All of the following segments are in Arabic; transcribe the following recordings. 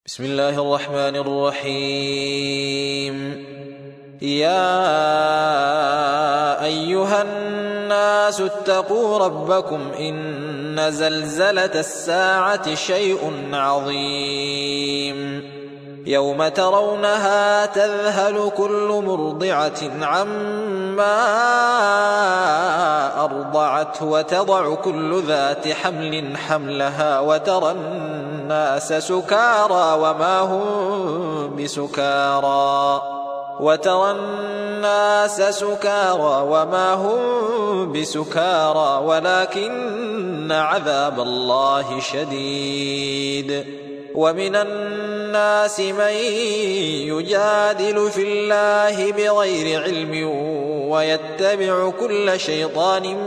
بسم الله الرحمن الرحيم. يا أيها الناس اتقوا ربكم إن زلزلة الساعة شيء عظيم يوم ترونها تذهل كل مرضعة عما أرضعت وتضع كل ذات حمل حملها وترى الناس سكارى وما هم بسكارى ولكن عذاب الله شديد. ومن الناس من يجادل في الله بغير علم ويتبع كل شيطان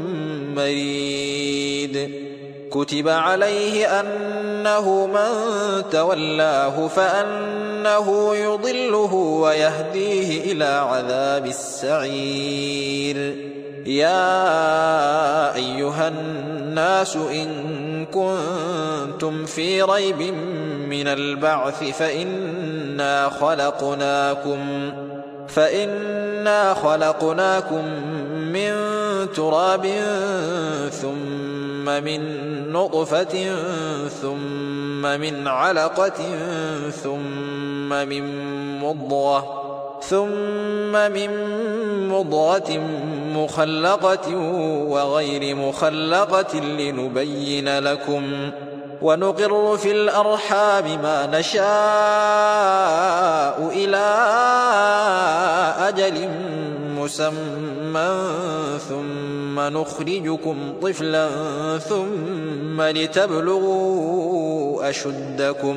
مريد. كتب عليه أنه من تولاه فأنه يضله ويهديه إلى عذاب السعير. يا أيها الناس إن كنتم في ريب من البعث فإنا خلقناكم من تراب ثم من نطفة ثم من علقة ثم من مضغة مخلقة وغير مخلقة لنبين لكم. ونقر في الأرحام ما نشاء إلى أجل مسمى ثم نخرجكم طفلا ثم لتبلغوا أشدكم.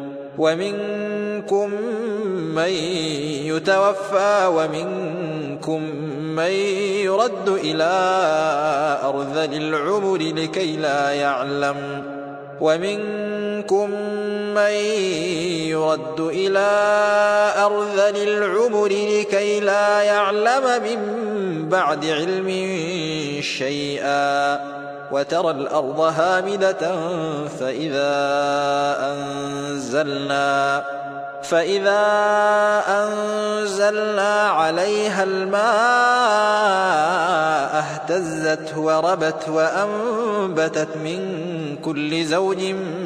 ومنكم من يتوفى ومنكم من يرد إلى أرذل العمر لكي لا يعلم من بعد علم شيئا. وترى الأرض هامدة فإذا أنزلنا عليها الماء اهتزت وربت وأنبتت من كل زوج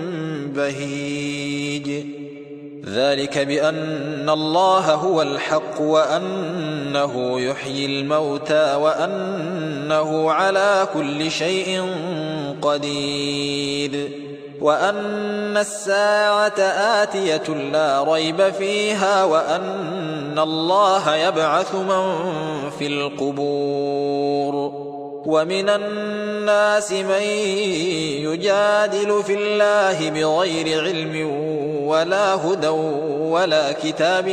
بهيج. ذلك بأن الله هو الحق وأنه يحيي الموتى وأنه على كل شيء قدير. وأن الساعة آتية لا ريب فيها وأن الله يبعث من في القبور. ومن الناس من يجادل في الله بغير علم ولا هدى ولا كتاب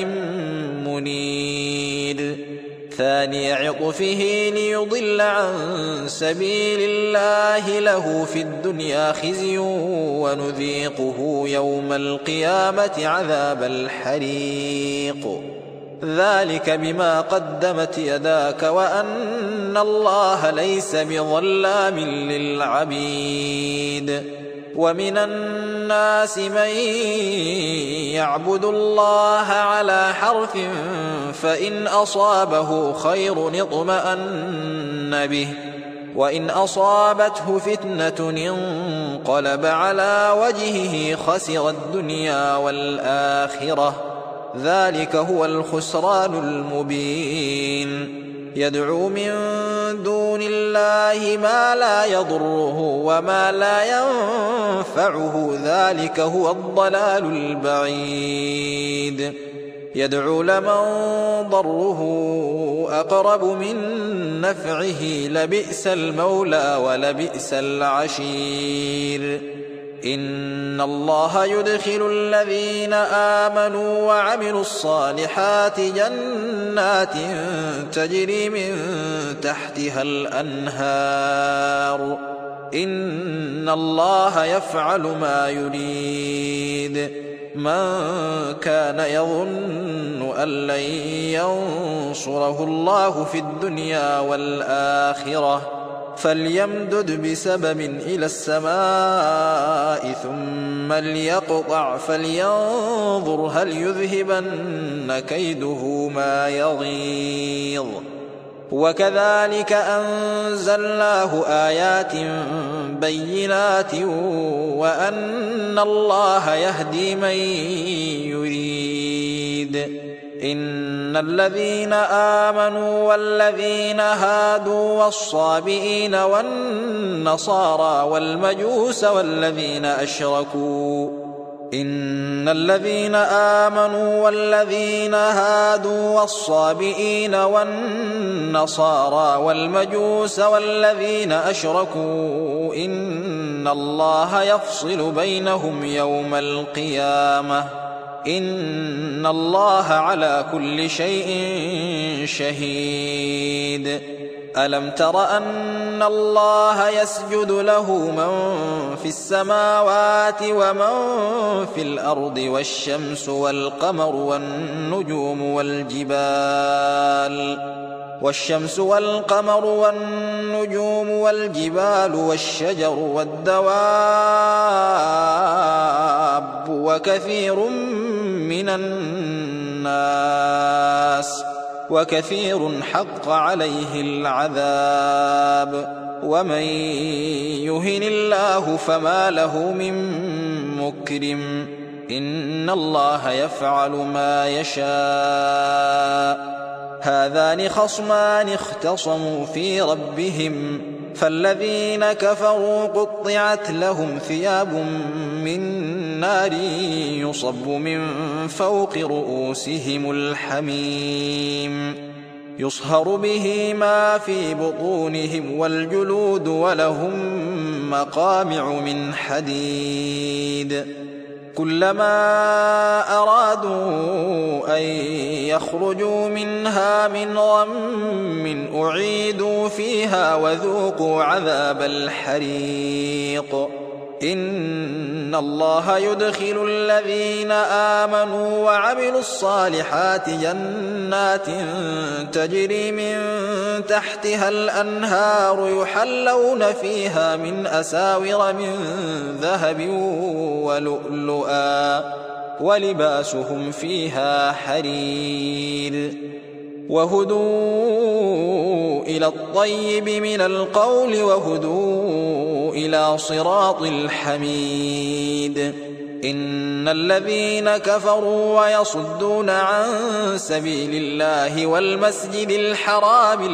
منير. ثاني عطفه ليضل عن سبيل الله له في الدنيا خزي ونذيقه يوم القيامة عذاب الحريق. ذلك بما قدمت يداك وأن الله ليس بظلام للعبيد. ومن الناس من يعبد الله على حرف فإن أصابه خير اطمأن به وإن أصابته فتنة انقلب على وجهه خسر الدنيا والآخرة. ذلك هو الخسران المبين. يدعو من دون الله ما لا يضره وما لا ينفعه ذلك هو الضلال البعيد. يدعو لمن ضره أقرب من نفعه لبئس المولى ولبئس العشير. إن الله يدخل الذين آمنوا وعملوا الصالحات جنات تجري من تحتها الأنهار. إن الله يفعل ما يريد. من كان يظن أن لن ينصره الله في الدنيا والآخرة فليمدد بسبب إلى السماء ثم ليقطع فلينظر هل يذهبن كيده ما يغيظ. وكذلك أنزلناه آيات بينات وأن الله يهدي من يريد. إن الذين آمنوا والذين هادوا والصابئين والنصارى والمجوس والذين أشركوا إن الذين آمنوا والذين هادوا والصابئين والنصارى والمجوس والذين أشركوا إن الله يفصل بينهم يوم القيامة إن الله على كل شيء شهيد. ألم تر أن الله يسجد له من في السماوات ومن في الأرض والشمس والقمر والنجوم والجبال والشجر والدواب وكثير حق عليه العذاب ومن يهن الله فما له من مكرم إن الله يفعل ما يشاء. هذان خصمان اختصموا في ربهم فالذين كفروا قطعت لهم ثياب من نار يصب من فوق رؤوسهم الحميم يصهر به ما في بطونهم والجلود ولهم مقامع من حديد كلما أرادوا أن يخرجوا منها من غم أعيدوا فيها وذوقوا عذاب الحريق. إن الله يدخل الذين آمنوا وعملوا الصالحات جنات تجري من تحتها الأنهار يحلون فيها من أساور من ذهب ولؤلؤا ولباسهم فيها حرير وهدوا إلى الطيب من القول وهدوا إلى صراط الحميد. إن الذين كفروا ويصدون عن سبيل الله والمسجد الحرام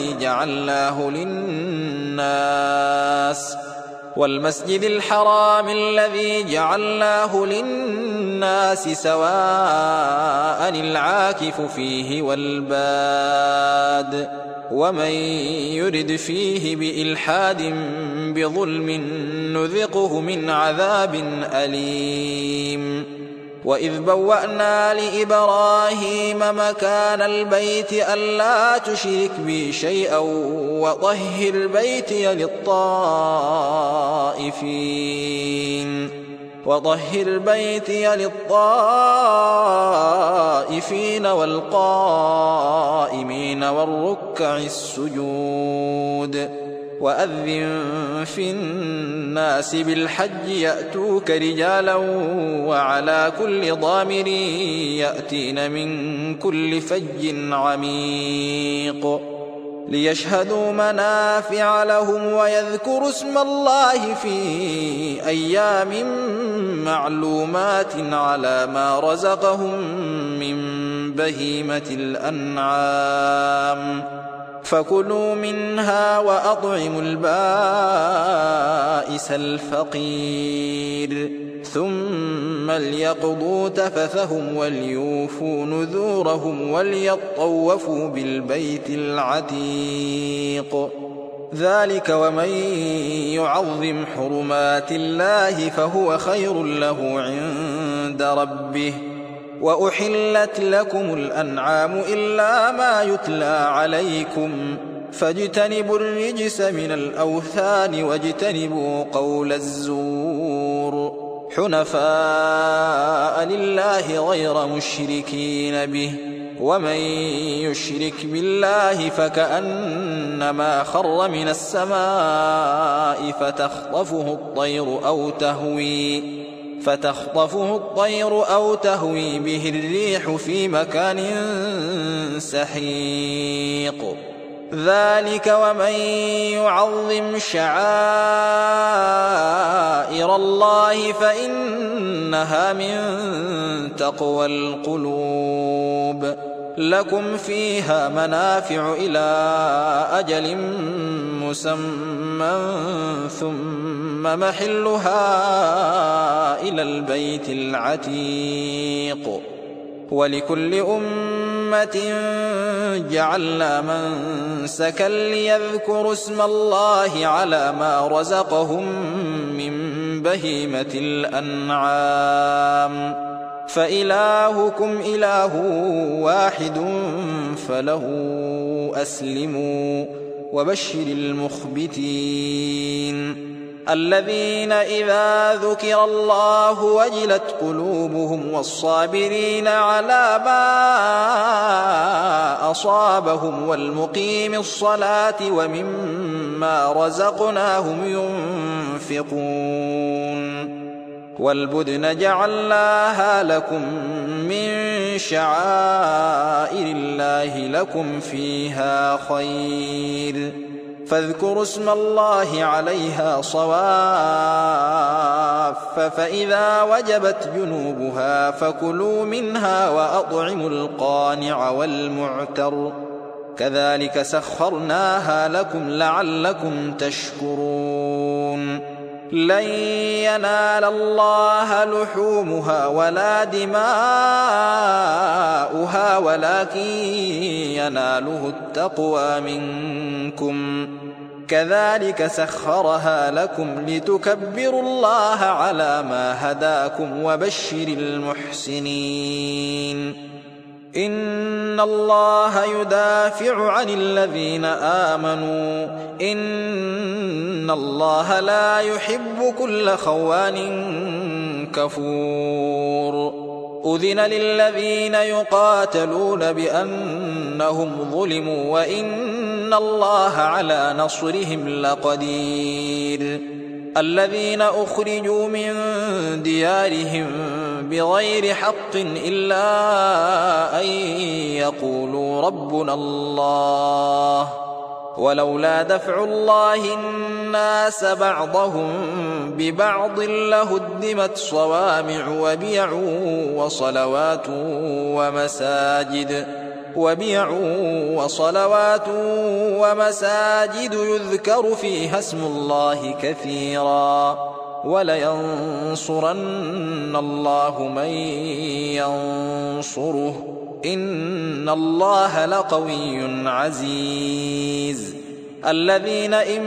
الذي جعلناه للناس سواء العاكف فيه والباد ومن يرد فيه بإلحاد بظلم نذقه من عذاب أليم. وإذ بوأنا لإبراهيم مكان البيت ألا تشرك بي شيئا وطهر بيتي للطائفين والقائمين والركع السجود. وأذن في الناس بالحج يأتوك رجالا وعلى كل ضامر يأتين من كل فج عميق ليشهدوا منافع لهم ويذكروا اسم الله في أيام معلومات على ما رزقهم من بهيمة الأنعام فكلوا منها وأطعموا البائس الفقير ثم ليقضوا تفثهم وليوفوا نذورهم وليطوفوا بالبيت العتيق. ذلك ومن يعظم حرمات الله فهو خير له عند ربه. وأحلت لكم الأنعام إلا ما يتلى عليكم فاجتنبوا الرجس من الأوثان واجتنبوا قول الزور حنفاء لله غير مشركين به ومن يشرك بالله فكأنما خر من السماء فتخطفه الطير أو تهوي به الريح في مكان سحيق. ذلك ومن يعظم شعائر الله فإنها من تقوى القلوب. لكم فيها منافع إلى أجل مسمى ثم محلها إلى البيت العتيق. ولكل أمة جعلنا منسكا ليذكروا اسم الله على ما رزقهم من بهيمة الأنعام. فإلهكم إله واحد فله أسلموا وبشر المخبتين الذين إذا ذكر الله وجلت قلوبهم والصابرين على ما أصابهم والمقيم الصلاة ومما رزقناهم ينفقون. والبدن جعلناها لكم من شعائر الله لكم فيها خير فاذكروا اسم الله عليها صواف. فإذا وجبت جنوبها فكلوا منها وأطعموا القانع والمعتر كذلك سخرناها لكم لعلكم تشكرون. لن ينال الله لحومها ولا دماؤها ولكن يناله التقوى منكم كذلك سخرها لكم لتكبروا الله على ما هداكم وبشر المحسنين. إن الله يدافع عن الذين آمنوا إن الله لا يحب كل خوان كفور. أذن للذين يقاتلون بأنهم ظلموا وإن الله على نصرهم لقدير. الذين أخرجوا من ديارهم بغير حق إلا أن يقولوا ربنا الله ولولا دفع الله الناس بعضهم ببعض لهدمت صوامع وبيع وصلوات ومساجد يذكر فيها اسم الله كثيرا ولينصرن الله من ينصره إن الله لقوي عزيز. الذين إن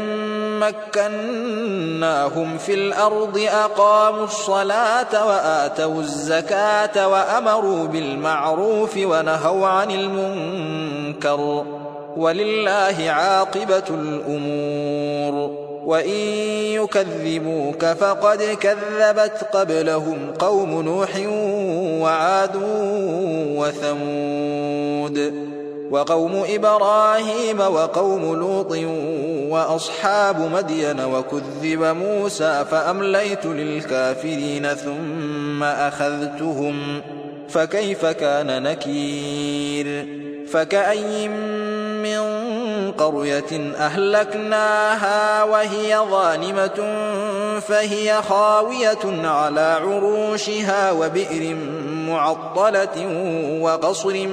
مكناهم في الأرض أقاموا الصلاة وآتوا الزكاة وأمروا بالمعروف ونهوا عن المنكر ولله عاقبة الأمور. وإن يكذبوك فقد كذبت قبلهم قوم نوح وعاد وثمود وقوم إبراهيم وقوم لوط وأصحاب مدين وكذب موسى فأمليت للكافرين ثم أخذتهم فكيف كان نكير. فكأي من قرية أهلكناها وهي ظالمة فهي خاوية على عروشها وبئر معطلة وقصر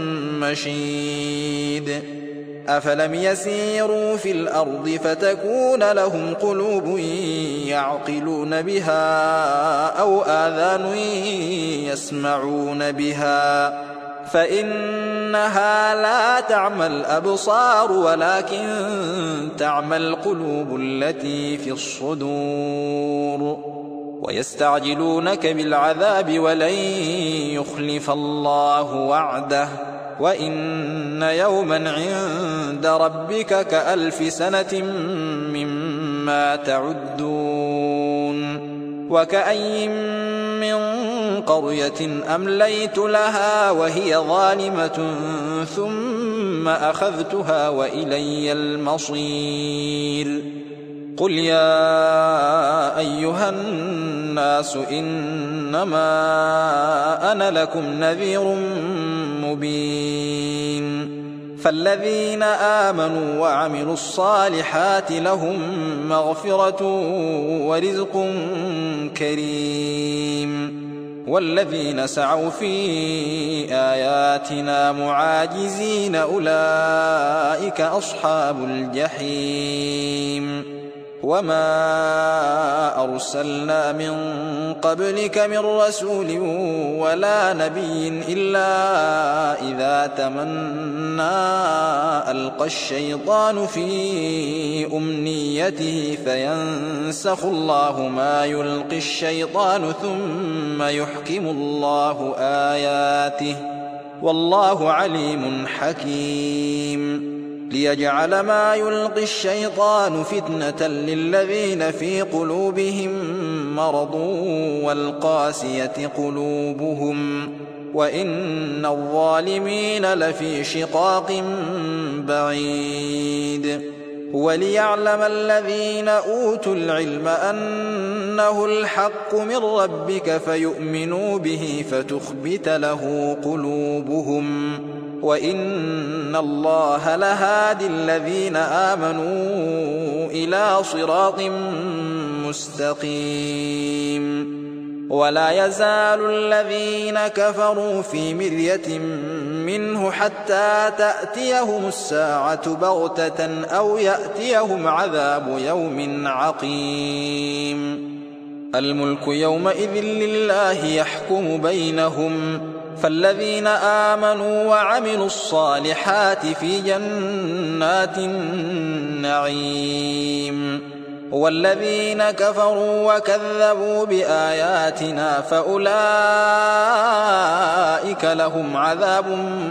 مشيد. أفلم يسيروا في الأرض فتكون لهم قلوب يعقلون بها أو آذان يسمعون بها فإنها لا تعمى الأبصار ولكن تعمى القلوب التي في الصدور. ويستعجلونك بالعذاب ولن يخلف الله وعده وإن يوما عند ربك كألف سنة مما تعدون. وكأي من قرية أمليت لها وهي ظالمة ثم أخذتها وإلي المصير. قل يا أيها الناس إنما أنا لكم نذير مبين. فالذين آمنوا وعملوا الصالحات لهم مغفرة ورزق كريم، والذين سعوا في آياتنا معاجزين أولئك أصحاب الجحيم. وما أرسلنا من قبلك من رسول ولا نبي إلا إذا تمنى ألقى الشيطان في أمنيته فينسخ الله ما يلقي الشيطان ثم يحكم الله آياته والله عليم حكيم. ليجعل ما يلقي الشيطان فتنة للذين في قلوبهم مرض والقاسية قلوبهم وإن الظالمين لفي شقاق بعيد. وليعلم الذين أوتوا العلم أنه الحق من ربك فيؤمنوا به فتخبت له قلوبهم وإن الله لهادي الذين آمنوا إلى صراط مستقيم. ولا يزال الذين كفروا في مرية منه حتى تأتيهم الساعة بغتة أو يأتيهم عذاب يوم عقيم. الملك يومئذ لله يحكم بينهم، فالذين آمنوا وعملوا الصالحات في جنات النعيم، والذين كفروا وكذبوا بآياتنا فأولئك لهم عذاب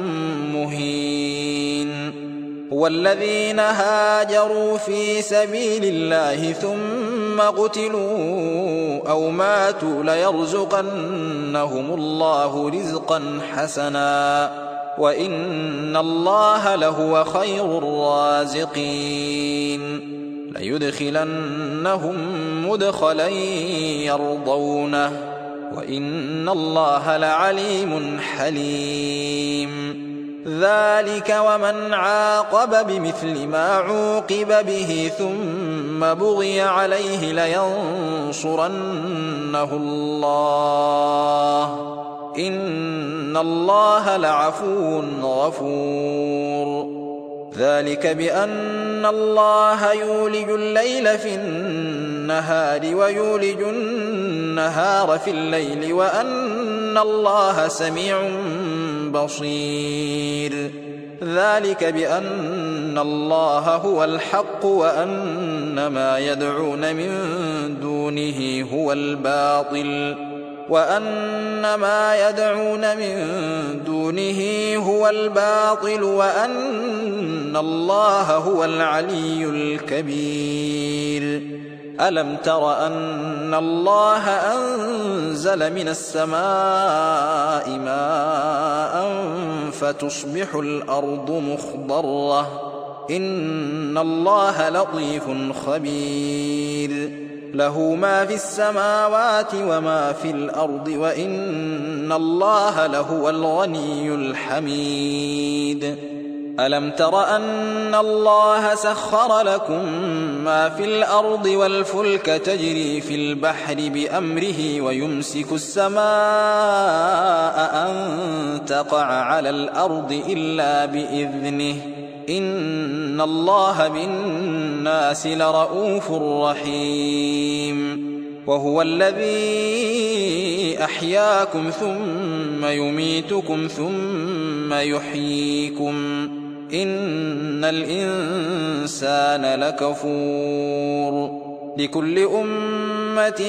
مهين. والذين هاجروا في سبيل الله ثم قتلوا أو ماتوا ليرزقنهم الله رزقا حسنا وإن الله لهو خير الرازقين. ليدخلنهم مدخلا يرضونه وإن الله لعليم حليم. ذلك ومن عاقب بمثل ما عوقب به ثم بغي عليه لينصرنه الله إن الله لعفو غفور. ذلك بأن الله يولج الليل في النهار ويولج النهار في الليل وأن الله سميع بصير. ذلك بأن الله هو الحق وأن ما يدعون من دونه هو الباطل وأن الله هو العلي الكبير. ألم تر أن الله أنزل من السماء ماء فتصبح الأرض مخضرة إن الله لطيف خبير. له ما في السماوات وما في الأرض وإن الله لهو الغني الحميد. ألم تر أن الله سخر لكم ما في الأرض والفلك تجري في البحر بأمره ويمسك السماء أن تقع على الأرض إلا بإذنه إن الله بالناس لرؤوف رحيم. وهو الذي أحياكم ثم يميتكم ثم يحييكم إن الإنسان لكفور. لكل أمة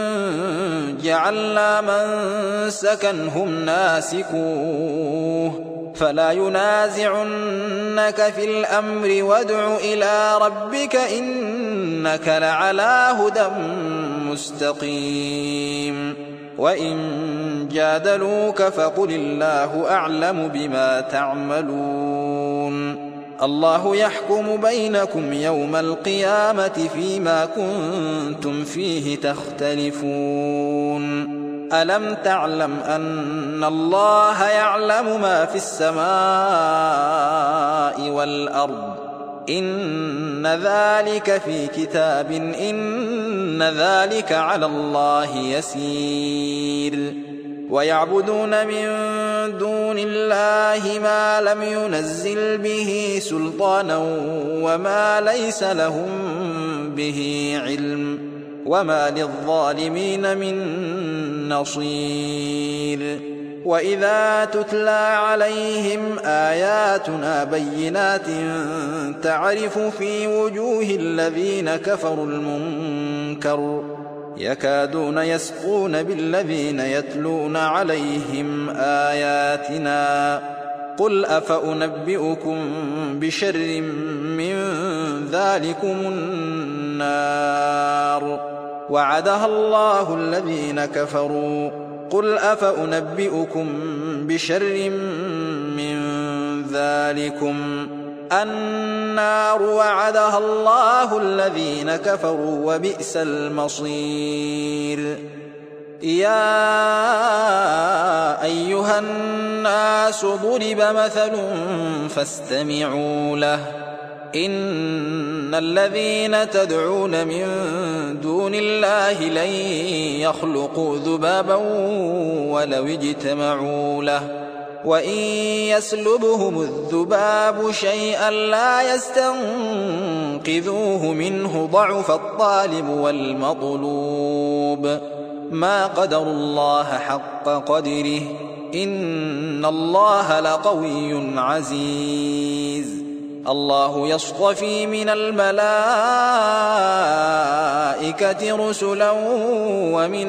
جعلنا منسكا هم ناسكوه فلا ينازعنك في الأمر وادع إلى ربك إنك لعلى هدى مستقيم. وإن جادلوك فقل الله أعلم بما تعملون الله يحكم بينكم يوم القيامة فيما كنتم فيه تختلفون ألم تعلم أن الله يعلم ما في السماء والأرض إن ذلك في كتاب إن ذلك على الله يسير ويعبدون من دون الله ما لم ينزل به سلطانا وما ليس لهم به علم وما للظالمين من نصير وإذا تتلى عليهم آياتنا بينات تعرف في وجوه الذين كفروا المنكر يكادون يسقون بالذين يتلون عليهم آياتنا قل أفأنبئكم بشر من ذلكم النار وعدها الله الذين كفروا قل أفأنبئكم بشر من ذلكم النار وعدها الله الذين كفروا وبئس المصير يا أيها الناس ضرب مثل فاستمعوا له إن الذين تدعون من دون الله لن يخلقوا ذبابا ولو اجتمعوا له وإن يسلبهم الذباب شيئا لا يستنقذوه منه ضعف الطالب والمطلوب ما قدروا الله حق قدره إن الله لقوي عزيز الله يصطفي من الملائكة رسلا ومن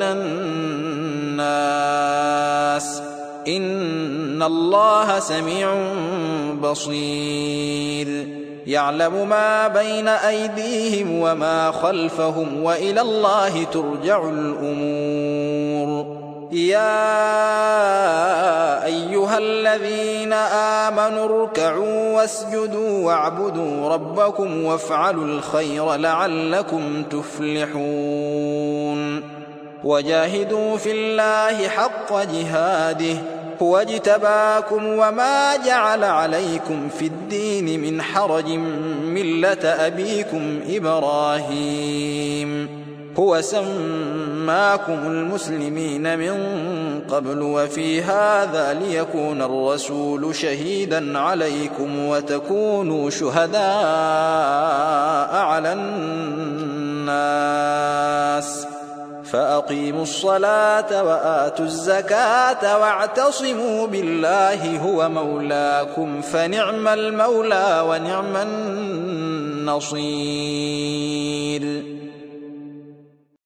الناس إن الله سميع بصير يعلم ما بين أيديهم وما خلفهم وإلى الله ترجع الأمور يا أيها الذين آمنوا اركعوا واسجدوا واعبدوا ربكم وافعلوا الخير لعلكم تفلحون وجاهدوا في الله حق جهاده هو اجتباكم وما جعل عليكم في الدين من حرج ملة أبيكم إبراهيم هو سماكم المسلمين من قبل وفي هذا ليكون الرسول شهيدا عليكم وتكونوا شهداء على الناس فأقيموا الصلاة وآتوا الزكاة واعتصموا بالله هو مولاكم فنعم المولى ونعم النصير